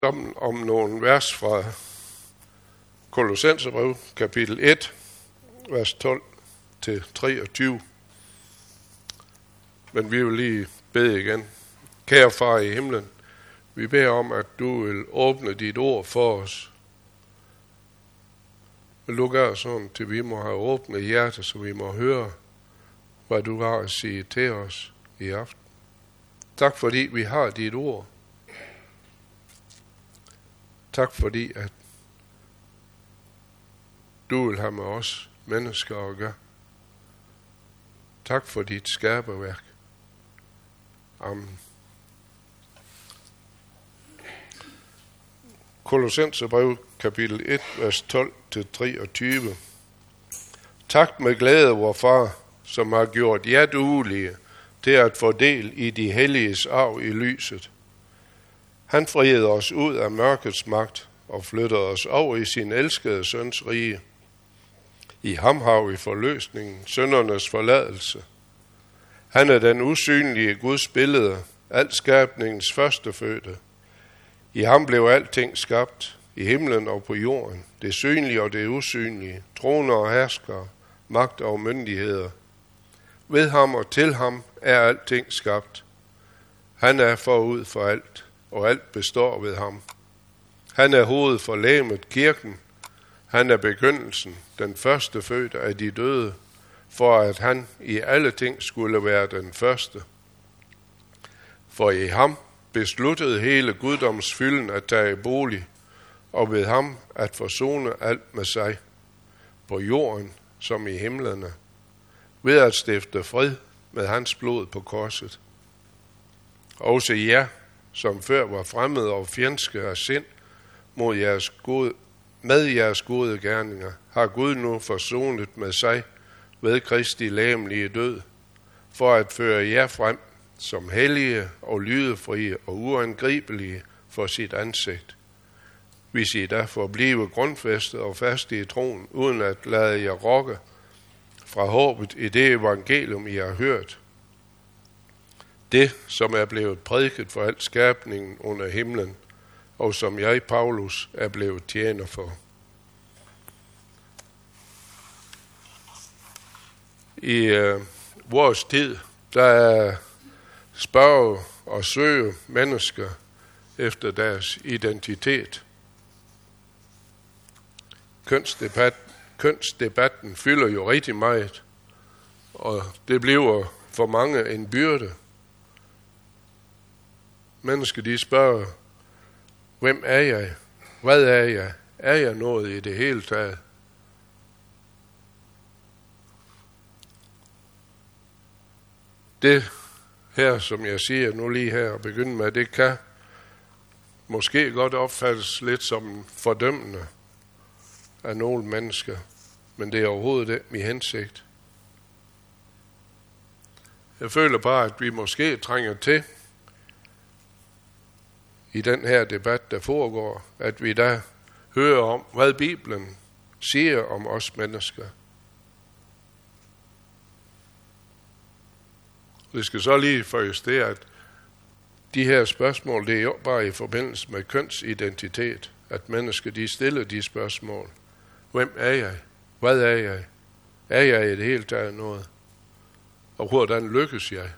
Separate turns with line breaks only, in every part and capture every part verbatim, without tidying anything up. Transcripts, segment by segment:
Om, om nogle vers fra Kolossenserbrev, kapitel et, vers tolv til treogtyve. Men vi vil lige bede igen. Kære far i himlen, vi beder om, at du vil åbne dit ord for os. Vil du gøre sådan, til vi må have åbnet hjertet, så vi må høre, hvad du har at sige til os i aften. Tak fordi vi har dit ord. Tak fordi, at du vil have med os mennesker at gøre. Tak for dit skaberværk. Amen. Kolossenserbrev, kapitel et, vers tolv til treogtyve. Tak med glæde, vor far, som har gjort jer duelige til at få del i de helliges arv i lyset. Han friede os ud af mørkets magt og flyttede os over i sin elskede søns rige. I ham har vi forløsningen, syndernes forladelse. Han er den usynlige Guds billede, alt skabningens førstefødte. I ham blev alting skabt, i himlen og på jorden, det synlige og det usynlige, troner og herskere, magt og myndigheder. Ved ham og til ham er alting skabt. Han er forud for alt, og alt består ved ham. Han er hovedet for legemet, kirken. Han er begyndelsen, den første fødte af de døde, for at han i alle ting skulle være den første. For i ham besluttede hele guddomsfylden at tage bolig, og ved ham at forsone alt med sig, på jorden som i himlene, ved at stifte fred med hans blod på korset. Også jer, som før var fremmede og fjendske af sind mod jeres gode, med jeres gode gerninger, har Gud nu forsonet med sig ved Kristi legemlige død, for at føre jer frem som hellige og lydefrie og uangribelige for sit ansigt. Hvis I da forblive grundfæstet og faste i troen, uden at lade jer rokke fra håbet i det evangelium, I har hørt. Det, som er blevet prædiket for al skabningen under himlen, og som jeg, Paulus, er blevet tjener for. I øh, vores tid, der er spørge og søge mennesker efter deres identitet. Kønsdebat, kønsdebatten fylder jo rigtig meget, og det bliver for mange en byrde. Mennesker, de spørger, hvem er jeg? Hvad er jeg? Er jeg noget i det hele taget? Det her, som jeg siger nu lige her og begynde med, det kan måske godt opfattes lidt som fordømmende af nogle mennesker, men det er overhovedet ikke min hensigt. Jeg føler bare, at vi måske trænger til i den her debat, der foregår, at vi da hører om, hvad Bibelen siger om os mennesker. Det skal så lige forjustere, at de her spørgsmål, det er jo bare i forbindelse med kønsidentitet, at mennesker, de stiller de spørgsmål. Hvem er jeg? Hvad er jeg? Er jeg i det hele taget noget? Og hvordan lykkes jeg?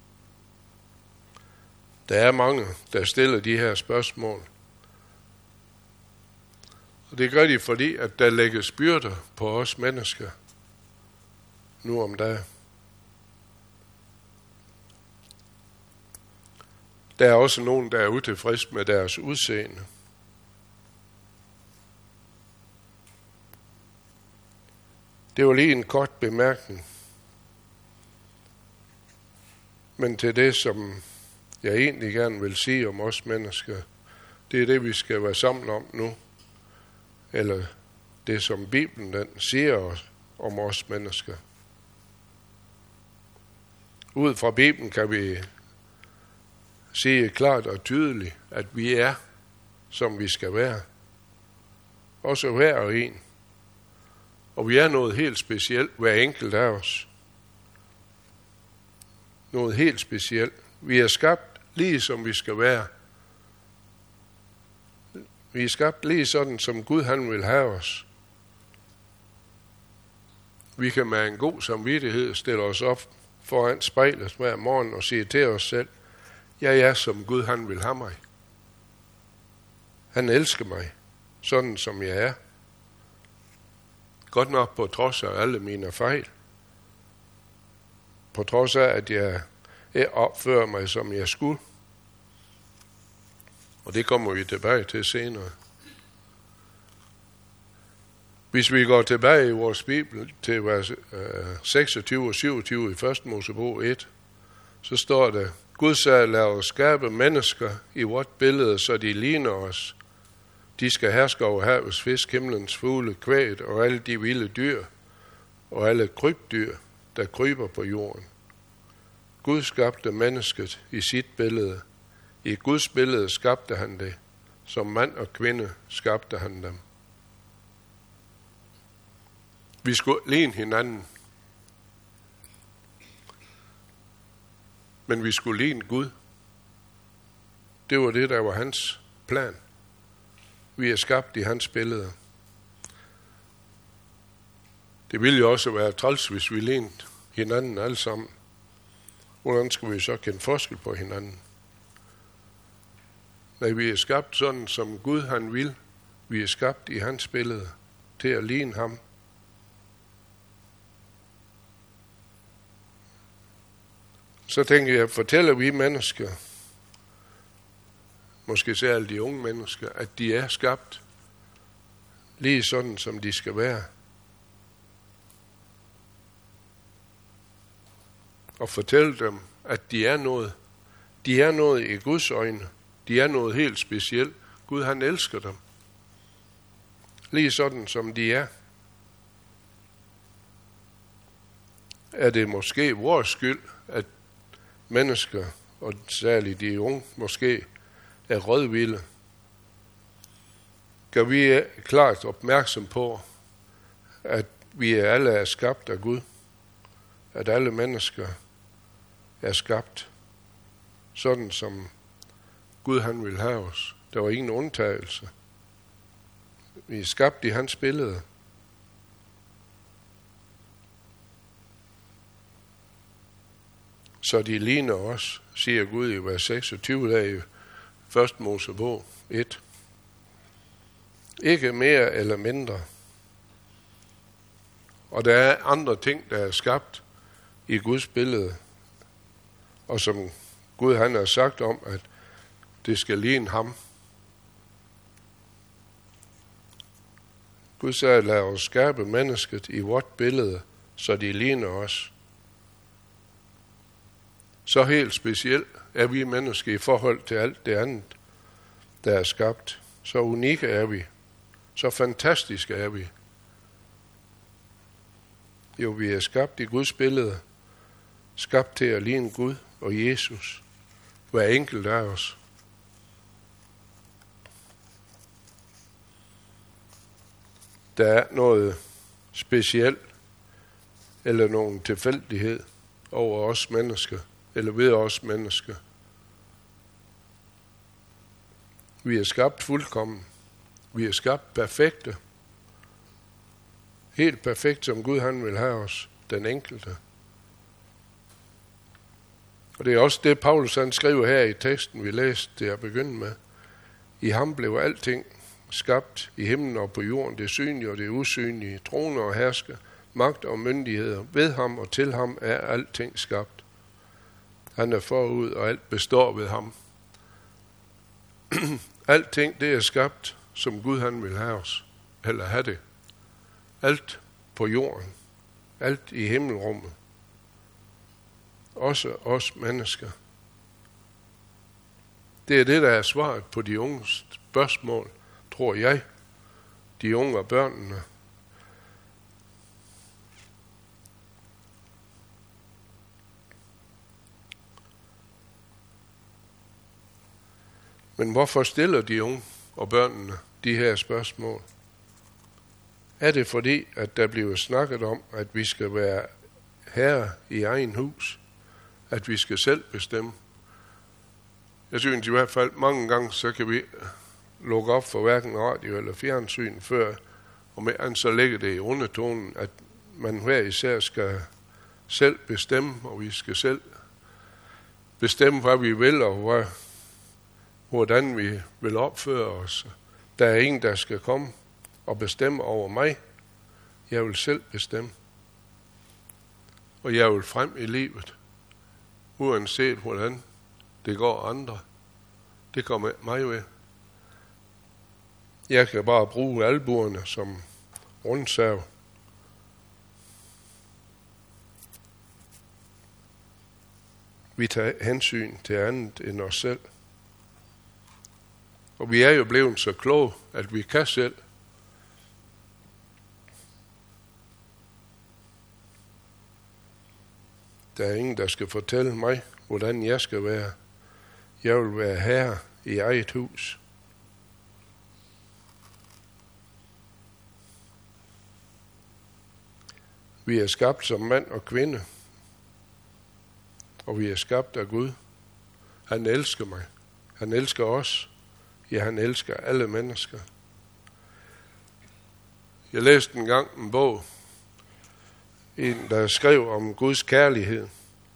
Der er mange, der stiller de her spørgsmål. Og det gør de, fordi at der lægges byrder på os mennesker nu om dagen. Der er også nogen, der er utilfreds med deres udseende. Det var lige en kort bemærkning. Men til det, som jeg egentlig gerne vil sige om os mennesker, det er det, vi skal være sammen om nu. Eller det, som Bibelen den siger om os mennesker. Ud fra Bibelen kan vi sige klart og tydeligt, at vi er, som vi skal være. Også hver og en. Og vi er noget helt specielt, hver enkelt af os. Noget helt specielt. Vi er skabt lige som vi skal være. Vi er skabt lige sådan, som Gud han vil have os. Vi kan med en god samvittighed stille os op foran spejlet hver morgen og sige til os selv, jeg er som Gud han vil have mig. Han elsker mig, sådan som jeg er. Godt nok på trods af alle mine fejl. På trods af, at jeg opfører mig, som jeg skulle. Og det kommer vi tilbage til senere. Hvis vi går tilbage i vores Bibel til vers seksogtyve og syvogtyve i første Mosebog et, så står der, Gud sagde, lad os skabe mennesker i vort billede, så de ligner os. De skal herske over havets fisk, himlens fugle, kvæget og alle de vilde dyr og alle krybdyr, der kryber på jorden. Gud skabte mennesket i sit billede. I Guds billede skabte han det. Som mand og kvinde skabte han dem. Vi skulle ligne hinanden. Men vi skulle ligne Gud. Det var det, der var hans plan. Vi er skabt i hans billede. Det ville jo også være træls, hvis vi lignede hinanden alle sammen. Hvordan skal vi så kende forskel på hinanden? Nej, vi er skabt sådan, som Gud han vil. Vi er skabt i hans billede til at ligne ham. Så tænker jeg, fortæller vi mennesker, måske særligt de unge mennesker, at de er skabt lige sådan, som de skal være. Og fortælle dem, at de er noget. De er noget i Guds øjne. De er noget helt specielt. Gud han elsker dem. Lige sådan, som de er. Er det måske vores skyld, at mennesker, og særligt de unge, måske er rødvilde? Gør vi klart opmærksom på, at vi alle er skabt af Gud? At alle mennesker er skabt sådan, som Gud han vil have os. Der var ingen undtagelse. Vi er skabt i hans billede. Så de ligner os, siger Gud i vers seksogtyve dage i første Mosebog et. Ikke mere eller mindre. Og der er andre ting, der er skabt i Guds billede, og som Gud han har sagt om, at det skal ligne ham. Gud sagde, lad os skabe mennesket i vort billede, så de ligner os. Så helt specielt er vi mennesker i forhold til alt det andet, der er skabt. Så unikke er vi. Så fantastiske er vi. Jo, vi er skabt i Guds billede. Skabt til at ligne Gud og Jesus. Hver enkelt af os. Der er noget specielt eller nogen tilfældighed over os mennesker, eller ved os mennesker. Vi er skabt fuldkommen. Vi er skabt perfekte. Helt perfekt, som Gud han vil have os, den enkelte. Og det er også det, Paulus han skriver her i teksten, vi læste til at begynde med. I ham blev alting skabt i himlen og på jorden, det synlige og det usynlige, troner og hersker, magt og myndigheder. Ved ham og til ham er alting skabt. Han er forud, og alt består ved ham. Alting, det er skabt, som Gud han vil have os, eller have det. Alt på jorden, alt i himmelrummet. Også os mennesker. Det er det, der er svaret på de unges spørgsmål, tror jeg. De unge og børnene. Men hvorfor stiller de unge og børnene de her spørgsmål? Er det fordi, at der bliver snakket om, at vi skal være herre i egen hus? At vi skal selv bestemme? Jeg synes i hvert fald, mange gange, så kan vi lukke op for hverken radio eller fjernsyn, før og med så ligger det i undertonen, at man hver især skal selv bestemme, og vi skal selv bestemme, hvad vi vil, og hvad, hvordan vi vil opføre os. Der er ingen, der skal komme og bestemme over mig. Jeg vil selv bestemme. Og jeg vil frem i livet, uanset hvordan det går andre. Det kommer mig ved. Jeg kan bare bruge albuerne som rundsav. Vi tager hensyn til andet end os selv. Og vi er jo blevet så kloge, at vi kan selv. Der er ingen, der skal fortælle mig, hvordan jeg skal være. Jeg vil være herre i eget hus. Vi er skabt som mand og kvinde. Og vi er skabt af Gud. Han elsker mig. Han elsker os. Ja, han elsker alle mennesker. Jeg læste en gang en bog. En, der skrev om Guds kærlighed.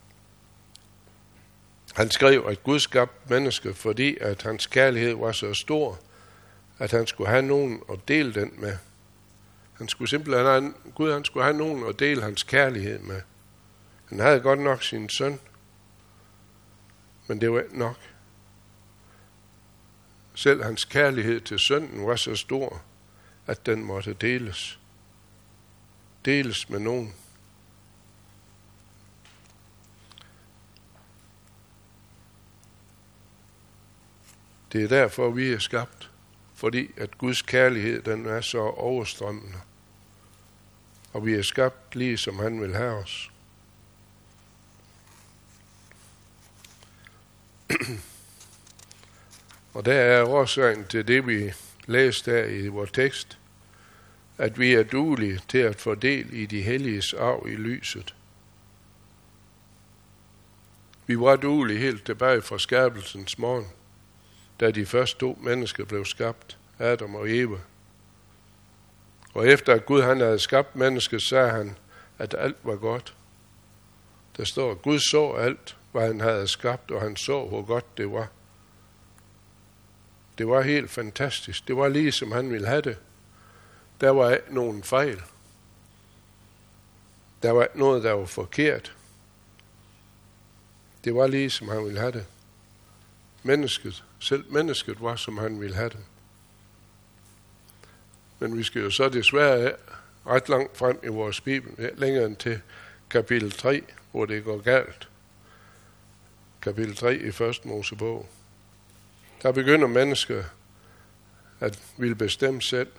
Han skrev, at Gud skabte mennesker, fordi at hans kærlighed var så stor, at han skulle have nogen at dele den med. Han skulle simpelthen have, Gud han skulle have nogen at dele hans kærlighed med. Han havde godt nok sin søn, men det var ikke nok. Selv hans kærlighed til sønnen var så stor, at den måtte deles. Deles med nogen. Det er derfor, vi er skabt. Fordi at Guds kærlighed, den er så overstrømmende. Og vi er skabt lige som han vil have os. Og der er årsagen til det, vi læste her i vores tekst, at vi er duelige til at få del i de helliges arv i lyset. Vi var duelige helt tilbage fra skabelsens morgen, da de første to mennesker blev skabt, Adam og Eva. Og efter at Gud han havde skabt mennesket, sagde han, at alt var godt. Der står, at Gud så alt, hvad han havde skabt, og han så, hvor godt det var. Det var helt fantastisk. Det var lige som han ville have det. Der var ikke nogen fejl. Der var ikke noget, der var forkert. Det var lige som han ville have det. Mennesket, selv mennesket var som han ville have det. Men vi skal jo så desværre ret langt frem i vores Bibel, længere end til kapitel tre, hvor det går galt. Kapitel tre i første Mosebog. Der begynder mennesker at ville bestemme selv.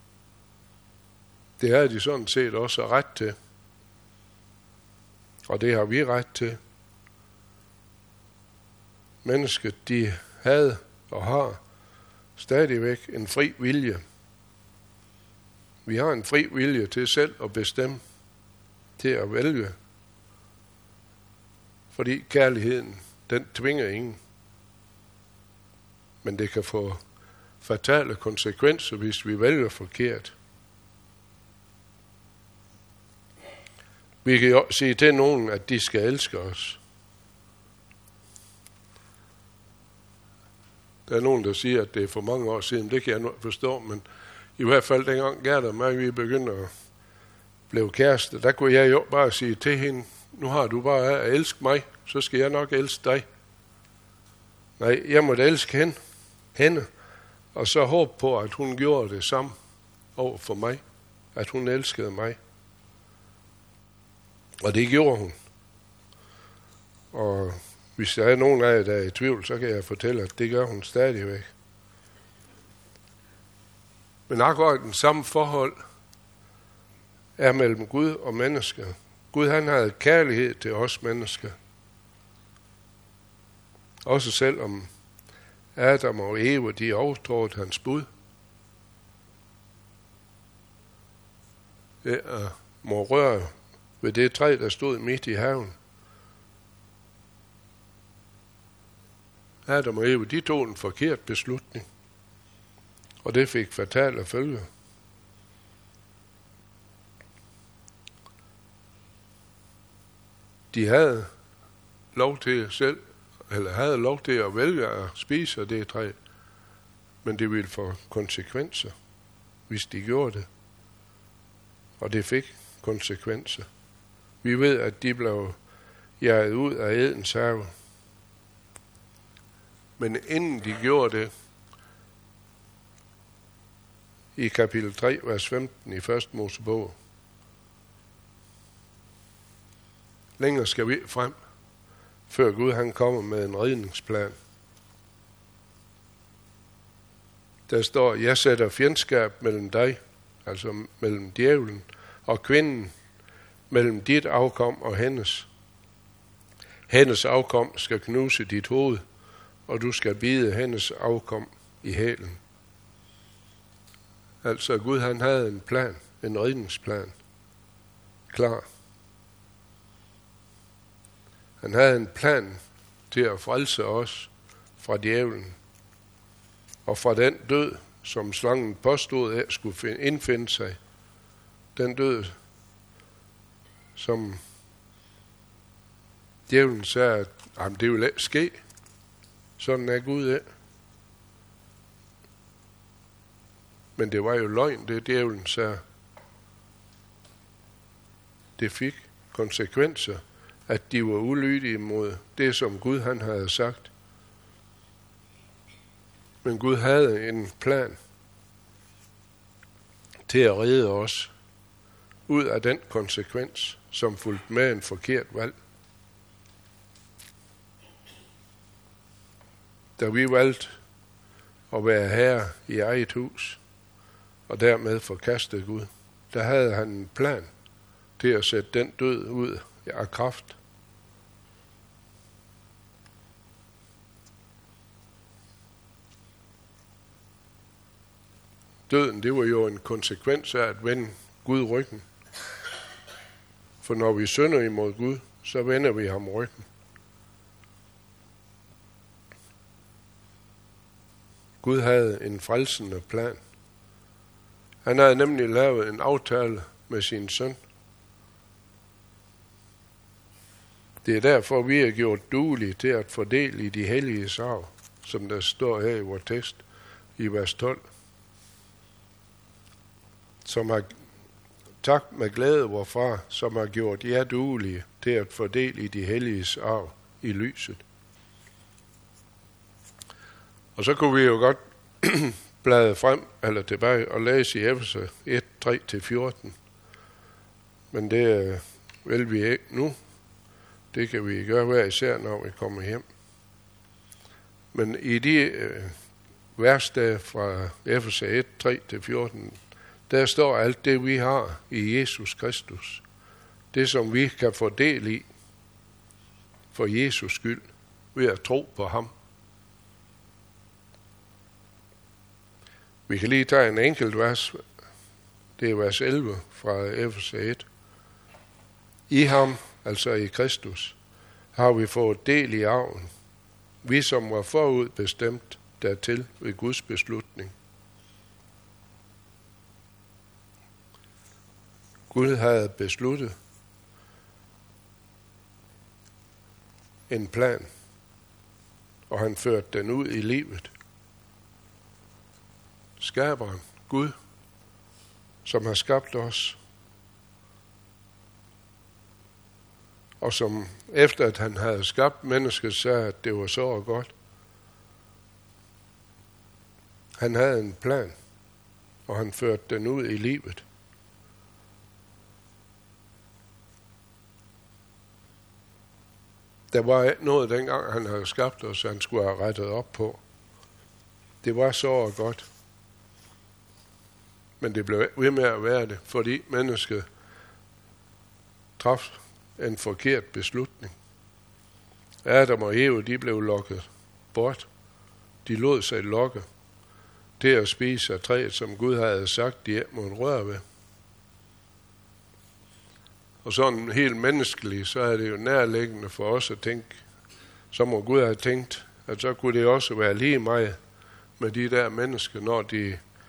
Det har de sådan set også ret til. Og det har vi ret til. Mennesket, de havde og har stadigvæk en fri vilje. Vi har en fri vilje til selv at bestemme, til at vælge. Fordi kærligheden, den tvinger ingen. Men det kan få fatale konsekvenser, hvis vi vælger forkert. Vi kan jo sige til nogen, at de skal elske os. Der er nogen, der siger, at det er for mange år siden. Det kan jeg nok forstå, men i hvert fald dengang Gerda og mig, vi begyndte at blive kærester, der kunne jeg jo bare sige til hende, nu har du bare at elske mig, så skal jeg nok elske dig. Nej, jeg måtte elske hende, hende, og så håbe på, at hun gjorde det samme over for mig, at hun elskede mig. Og det gjorde hun. Og hvis der er nogen af jer, der er i tvivl, så kan jeg fortælle, at det gør hun stadigvæk. Men akkurat den samme forhold er mellem Gud og mennesker. Gud han havde kærlighed til os mennesker. Også selvom Adam og Eva, de overtrådte hans bud. Det er må røre ved det træ, der stod midt i haven. Adam og Eva, de tog en forkert beslutning. Og det fik fatale følger. De havde lov til selv, eller havde lov til at vælge at spise af det træ, men det ville få konsekvenser, hvis de gjorde det. Og det fik konsekvenser. Vi ved, at de blev jaget ud af Edens have. Men inden de gjorde det, i kapitel tre, vers femten i første Mosebog, længere skal vi frem, før Gud han kommer med en redningsplan. Der står, jeg sætter fjendskab mellem dig, altså mellem djævlen og kvinden, mellem dit afkom og hendes. Hendes afkom skal knuse dit hoved, og du skal bide hendes afkom i hælen. Altså Gud han havde en plan, en redningsplan, klar. Han havde en plan til at frelse os fra djævlen og fra den død, som slangen påstod af skulle indfinde sig. Den død, som djævlen sagde, at jamen, det vil ikke ske. Sådan er Gud af. Men det var jo løgn, det djævlen sagde. Det fik konsekvenser, at de var ulydige mod det, som Gud han havde sagt. Men Gud havde en plan til at redde os ud af den konsekvens, som fulgte med en forkert valg. Da vi valgte at være herre i eget hus, og dermed forkastede Gud, der havde han en plan til at sætte den død ud af kraft. Døden, det var jo en konsekvens af at vende Gud ryggen. For når vi synder imod Gud, så vender vi ham ryggen. Gud havde en frelsende plan. Han havde nemlig lavet en aftale med sin søn. Det er derfor, vi er gjort duelige til at fordele i de hellige arv, som der står her i vores tekst i vers tolv. Som har tak med glæde, vor far, som har gjort jer duelige til at fordele i de helliges arv i lyset. Og så kunne vi jo godt blade frem eller tilbage og læse i Efeser et, tre til fjorten. Men det vil vi ikke nu. Det kan vi gøre hver især, når vi kommer hjem. Men i de øh, vers der fra Efeser et, tre til fjorten, der står alt det, vi har i Jesus Kristus. Det, som vi kan få del i for Jesus skyld, ved at tro på ham. Vi kan lige tage en enkelt vers. Det er vers elleve fra Efeser et. I ham, altså i Kristus, har vi fået del i arven. Vi, som var forud bestemt dertil ved Guds beslutning. Gud havde besluttet en plan, og han førte den ud i livet. Skaberen, Gud, som har skabt os, og som efter at han havde skabt mennesket, sagde, at det var så og godt. Han havde en plan, og han førte den ud i livet. Der var ikke noget dengang, han havde skabt os, han skulle have rettet op på. Det var så og godt. Men det blev ved med at være det, fordi mennesket traf en forkert beslutning. Adam og Eva, de blev lokket bort. De lod sig lokke til at spise af træet, som Gud havde sagt, de ikke måtte røre ved. Og sådan helt menneskeligt, så er det jo nærliggende for os at tænke, så må Gud have tænkt, at så kunne det også være lige meget med de der mennesker, når de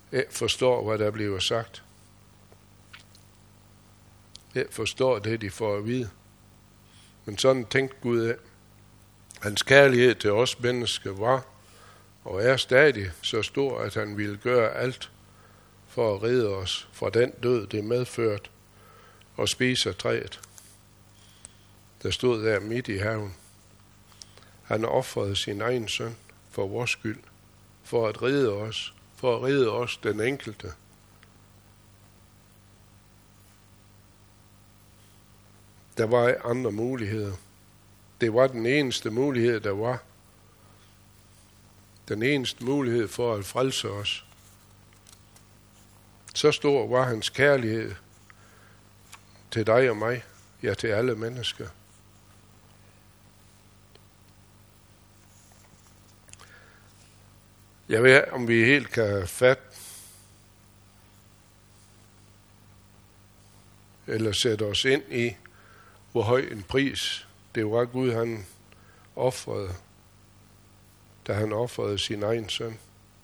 ikke forstår, hvad der bliver sagt. Ikke forstår det, de får at vide. Men sådan tænkte Gud af. Hans kærlighed til os mennesker var og er stadig så stor, at han ville gøre alt for at redde os fra den død, det medført, og spise af træet, der stod der midt i haven. Han ofrede sin egen søn for vores skyld, for at redde os, for at redde os den enkelte. Der var andre muligheder. Det var den eneste mulighed, der var. Den eneste mulighed for at frelse os. Så stor var hans kærlighed til dig og mig, ja til alle mennesker. Jeg ved, om vi helt kan fatte eller sætte os ind i, hvor høj en pris det var Gud, han ofrede, da han ofrede sin egen søn.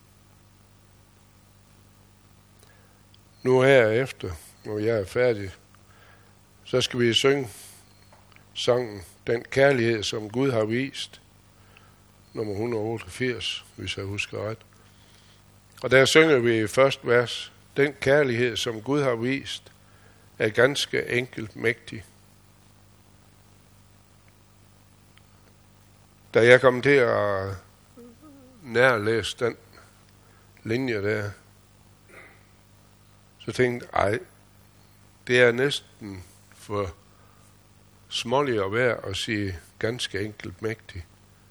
Nu herefter, når jeg er færdig, så skal vi synge sangen, den kærlighed, som Gud har vist, nummer et hundrede otteogfirs, hvis jeg husker ret. Og der synger vi i første vers, den kærlighed, som Gud har vist, er ganske enkelt mægtig. Da jeg kom til at nærlæse den linje der, så tænkte jeg, ej, det er næsten for smålig at være at sige ganske enkelt mægtig.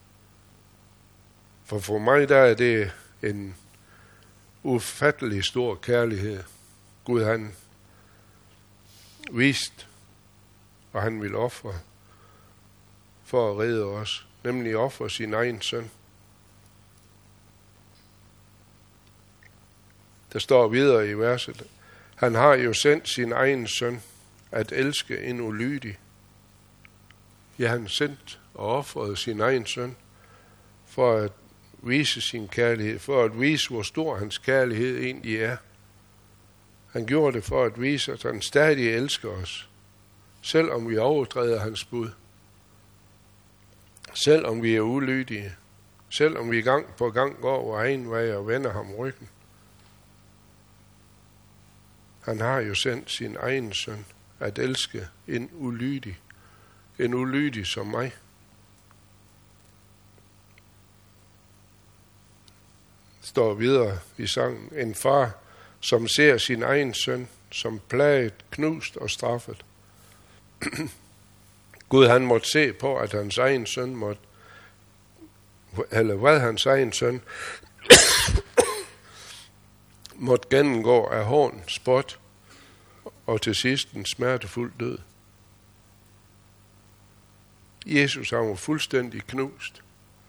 For for mig der er det en ufattelig stor kærlighed. Gud han vist, og han vil ofre for at redde os, nemlig ofre sin egen søn. Der står videre i verset, han har jo sendt sin egen søn at elske en ulydig. Ja, han sendt og ofrede sin egen søn for at vise sin kærlighed, for at vise, hvor stor hans kærlighed egentlig er. Han gjorde det for at vise, at han stadig elsker os, selvom vi overtræder hans bud, selvom vi er ulydige, selvom vi gang på gang går vores egen vej og vender ham ryggen. Han har jo sendt sin egen søn at elske en ulydig, en ulydig som mig. Står videre i sangen, en far, som ser sin egen søn, som plaget, knust og straffet. Gud han måtte se på, at hans egen søn måtte, eller hvad hans egen søn måtte gennemgå af hån, spot og til sidst en smertefuld død. Jesus han var fuldstændig knust.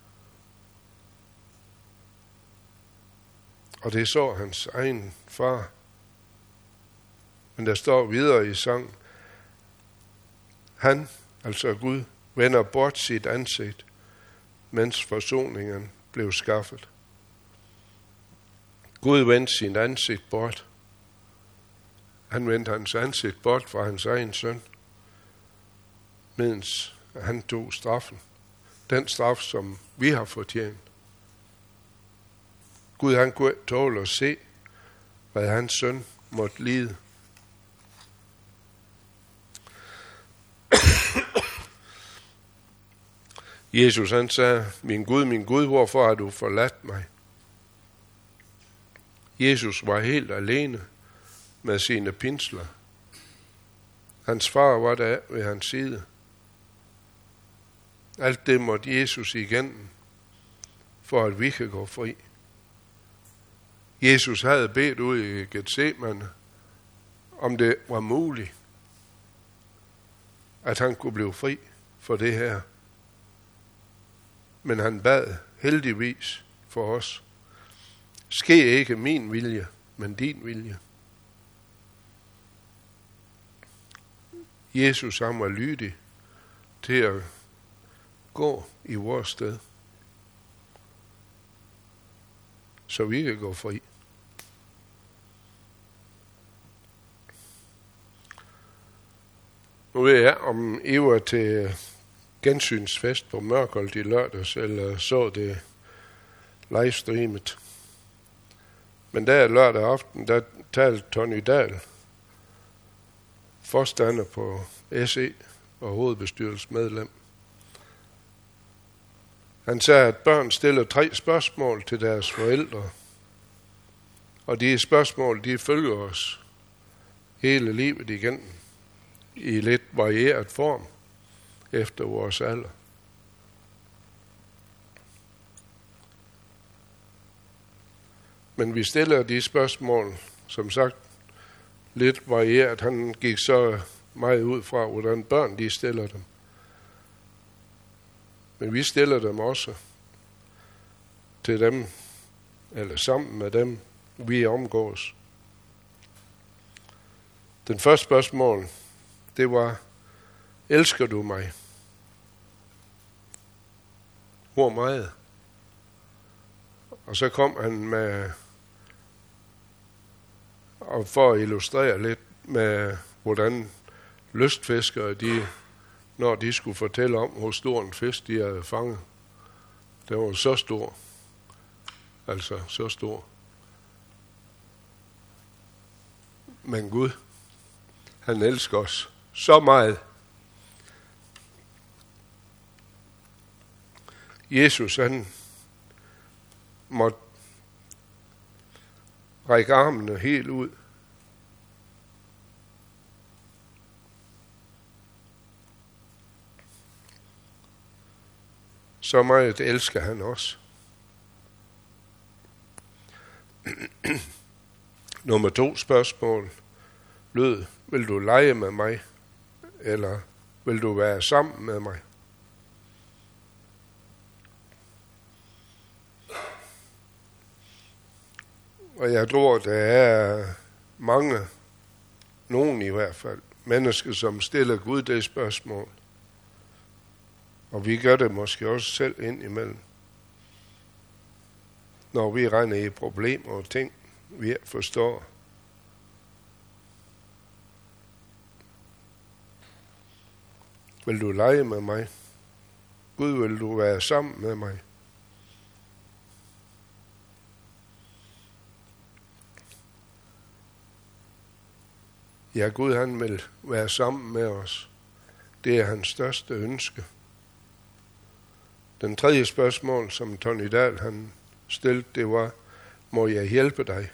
Og det så hans egen far. Men der står videre i sangen, han, altså Gud, vender bort sit ansigt, mens forsoningen blev skaffet. Gud vendte sit ansigt bort. Han vendte hans ansigt bort fra hans egen søn, mens han tog straffen. Den straf, som vi har fortjent. Gud han kunne tåle at se, hvad hans søn måtte lide. Jesus han sagde, min Gud, min Gud, hvorfor har du forladt mig? Jesus var helt alene med sine pinsler. Hans far var der ved hans side. Alt det måtte Jesus igennem, for at vi kan gå fri. Jesus havde bedt ud i Getsemane, om det var muligt, at han kunne blive fri for det her. Men han bad heldigvis for os. Ske ikke min vilje, men din vilje. Jesus han var lydig til at gå i vores sted, så vi kan gå fri. Nu ved jeg, om I var til gensynsfest på Mørkholt i lørdags, eller så det livestreamet. Men der lørdag aften, der talte Tony Dahl, forstander på S E og hovedbestyrelsesmedlem. Han sagde, at børn stiller tre spørgsmål til deres forældre. Og de spørgsmål, de følger os hele livet igennem i lidt varieret form efter vores alder. Men vi stiller de spørgsmål, som sagt, lidt varieret. Han gik så meget ud fra, hvordan børn de stiller dem. Men vi stiller dem også til dem, eller sammen med dem, vi omgås. Den første spørgsmål, det var, elsker du mig? Hvor meget? Og så kom han med, og for at illustrere lidt med, hvordan lystfiskere, de, når de skulle fortælle om, hvor stor en fisk de havde fanget, den var så stor. Altså så stor. Men Gud, han elsker os så meget. Jesus, han måtte række armene helt ud. Så meget elsker han os. Nummer to spørgsmål lød, vil du lege med mig, eller vil du være sammen med mig? Og jeg tror, der er mange, nogen i hvert fald, mennesker, som stiller Gud det spørgsmål. Og vi gør det måske også selv ind imellem. Når vi regner i problemer og ting, vi forstår. Vil du lege med mig? Gud, vil du være sammen med mig? Ja, Gud, han vil være sammen med os. Det er hans største ønske. Den tredje spørgsmål, som Tony Dahl han stillede, det var, må jeg hjælpe dig?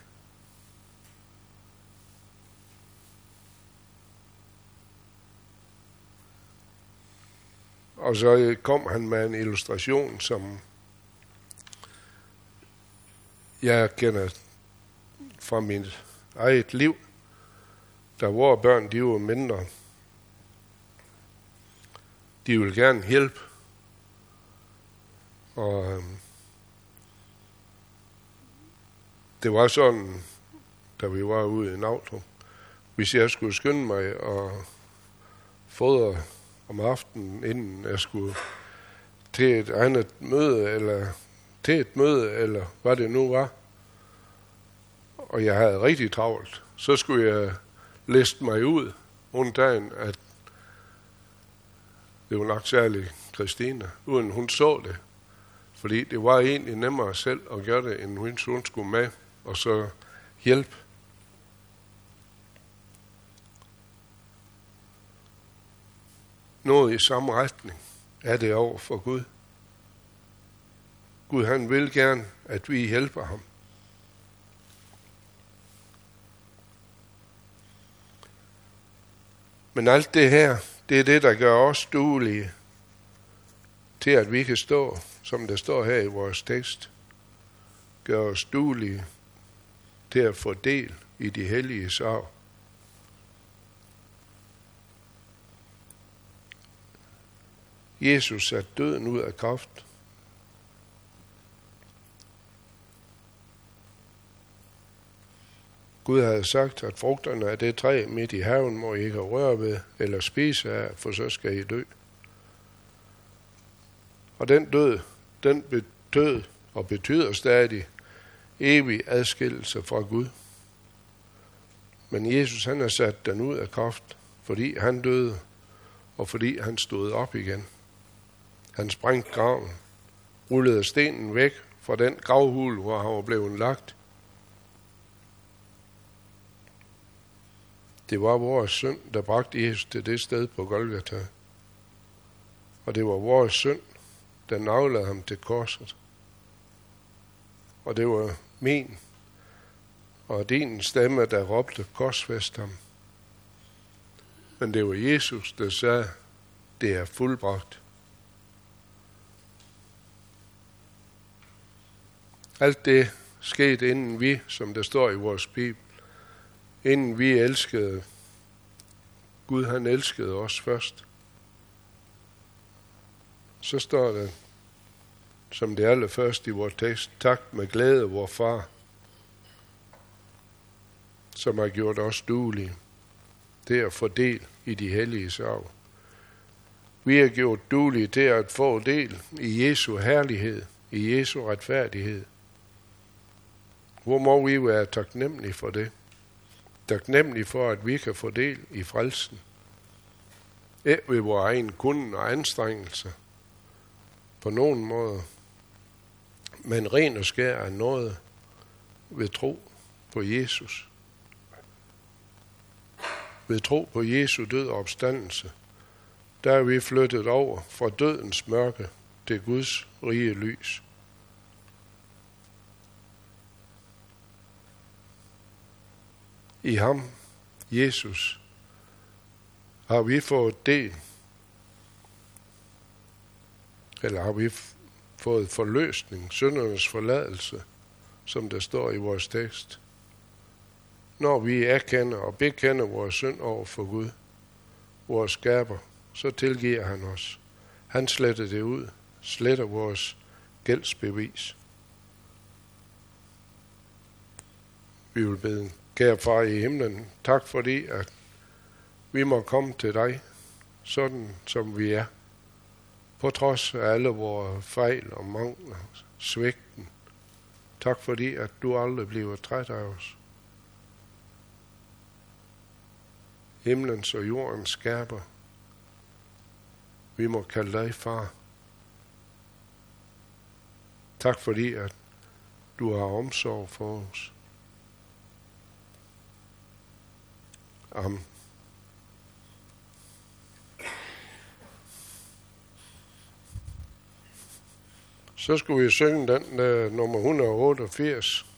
Og så kom han med en illustration, som jeg kender fra mit eget liv, da vores børn, de var mindre. De ville gerne hjælpe. Og øhm, det var sådan, da vi var ude i Nautrup. Hvis jeg skulle skynde mig og fodre om aftenen, inden jeg skulle til et andet møde, eller til et møde, eller hvad det nu var, og jeg havde rigtig travlt, så skulle jeg liste mig ud, undtagen at det var nok særligt Christina, uden hun så det. Fordi det var egentlig nemmere selv at gøre det, end hun, hun skulle med, og så hjælpe. Noget i samme retning er det over for Gud. Gud, han vil gerne, at vi hjælper ham. Men alt det her, det er det, der gør os duelige til, at vi kan stå, som der står her i vores tekst, gør os duelige til at få del i de hellige arv. Jesus satte døden ud af kraft. Gud havde sagt, at frugterne af det træ midt i haven må I ikke røre ved eller spise af, for så skal I dø. Og den død, den betød og betyder stadig evig adskillelse fra Gud. Men Jesus, han har sat den ud af kraft, fordi han døde og fordi han stod op igen. Han sprængte graven, rullede stenen væk fra den gravhul, hvor han var blevet lagt. Det var vores synd, der bragte Jesus til det sted på Golgata. Og det var vores synd, der naglede ham til korset. Og det var min og din stemme, der råbte, korsfæst ham. Men det var Jesus, der sagde, det er fuldbragt. Alt det skete, inden vi, som der står i vores Bibel, inden vi elskede Gud, han elskede os først. Så står der, som det allerførste i vores tekst, tak med glæde, vor far, som har gjort os duelige. Det er at få del i de hellige sorg. Vi er gjort duelige til at få del i Jesu herlighed, i Jesu retfærdighed. Hvor må vi være taknemmelige for det? Taknemmelige for, at vi kan få del i frelsen. Ikke ved vores egen kunde og anstrengelse på nogen måde, men ren og skær af noget ved tro på Jesus. Ved tro på Jesu død og opstandelse, der er vi flyttet over fra dødens mørke til Guds rige lys. I ham, Jesus, har vi fået del, eller har vi fået forløsning, syndernes forladelse, som der står i vores tekst. Når vi erkender og bekender vores synd over for Gud, vores skaber, så tilgiver han os. Han sletter det ud, sletter vores gældsbevis. Vi vil bede, kære far i himlen, tak fordi, at vi må komme til dig, sådan som vi er, på trods af alle vores fejl og mangler, svigten. Tak fordi, at du aldrig bliver træt af os. Himlens og jordens skaber, vi må kalde dig far. Tak fordi, at du har omsorg for os. Amen. Så skulle vi synge den uh, nummer et hundrede og otteogfirs.